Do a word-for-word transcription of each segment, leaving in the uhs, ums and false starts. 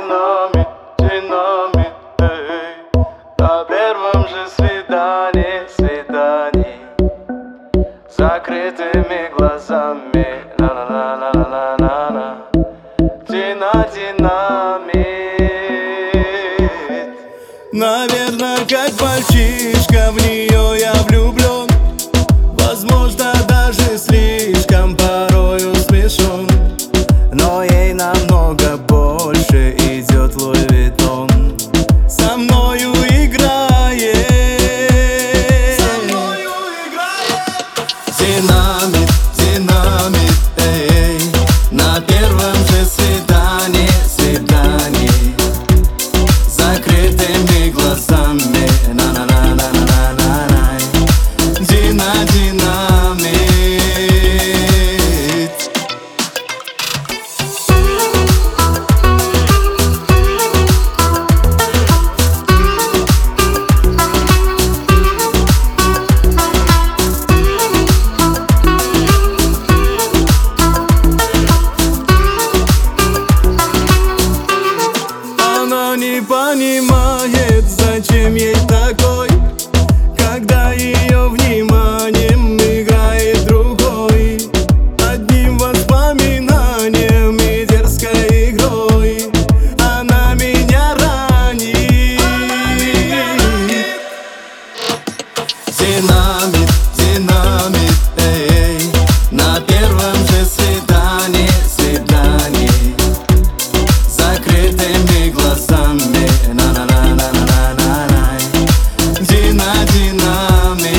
динамит, динамит, эй. На первом же свидании, свидании, закрытыми глазами, на-на-на-на-на-на-на. Дина, динамит. Наверно, как мальчишка, в нее я влюблен. Возможно, даже слишком порою смешон, но ей намного больше идет Луи Виттон. Со мною играет, со мною играет. Динамит, динамит, эй. На первом же свидании, свидании, закрытыми глазами, на-на-на-на-на-на-на. Дина, динамит. Она не понимает, зачем ей такой, когда ее вниманием играет другой. Одним воспоминанием и дерзкой игрой она меня ранит. Динамит, динамит, эй. На первом же свидании, свидании, закрытыми глазами, на-на-на-на-на-на-на. Дина, динамит.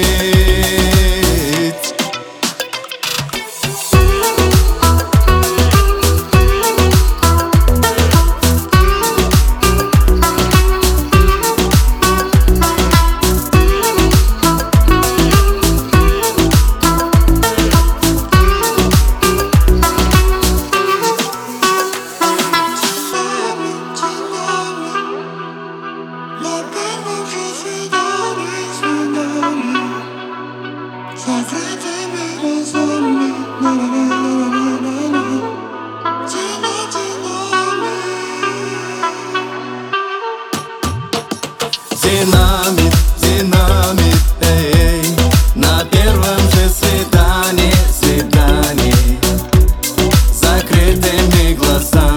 Динамит, динамит, эй. На первом же свидании, свидании, закрытыми глазами.